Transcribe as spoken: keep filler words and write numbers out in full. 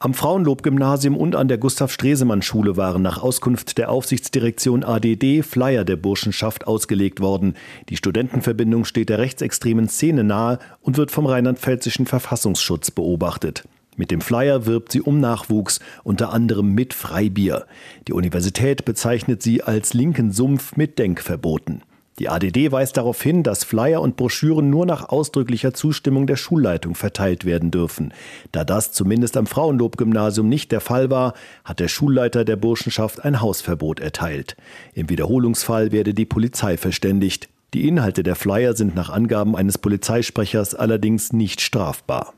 Am Frauenlob-Gymnasium und an der Gustav-Stresemann-Schule waren nach Auskunft der Aufsichtsdirektion A D D Flyer der Burschenschaft ausgelegt worden. Die Studentenverbindung steht der rechtsextremen Szene nahe und wird vom rheinland-pfälzischen Verfassungsschutz beobachtet. Mit dem Flyer wirbt sie um Nachwuchs, unter anderem mit Freibier. Die Universität bezeichnet sie als linken Sumpf mit Denkverboten. Die A D D weist darauf hin, dass Flyer und Broschüren nur nach ausdrücklicher Zustimmung der Schulleitung verteilt werden dürfen. Da das zumindest am Frauenlob-Gymnasium nicht der Fall war, hat der Schulleiter der Burschenschaft ein Hausverbot erteilt. Im Wiederholungsfall werde die Polizei verständigt. Die Inhalte der Flyer sind nach Angaben eines Polizeisprechers allerdings nicht strafbar.